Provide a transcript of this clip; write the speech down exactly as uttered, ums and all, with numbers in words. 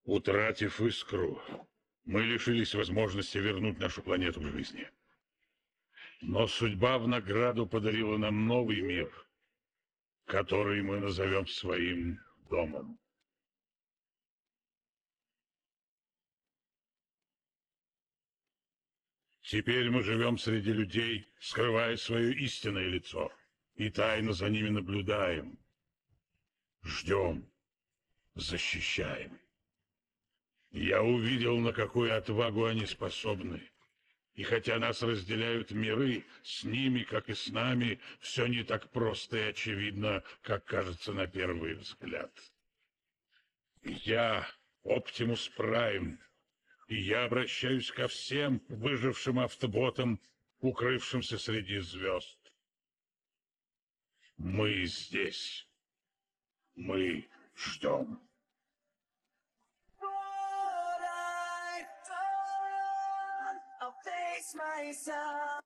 Утратив искру, мы лишились возможности вернуть нашу планету к жизни. Но судьба в награду подарила нам новый мир, который мы назовем своим домом. Теперь мы живем среди людей, скрывая свое истинное лицо, и тайно за ними наблюдаем, ждем, защищаем. Я увидел, на какую отвагу они способны. И хотя нас разделяют миры, с ними, как и с нами, все не так просто и очевидно, как кажется на первый взгляд. Я Оптимус Прайм, и я обращаюсь ко всем выжившим автоботам, укрывшимся среди звезд. Мы здесь. Мы ждем. I'll face myself.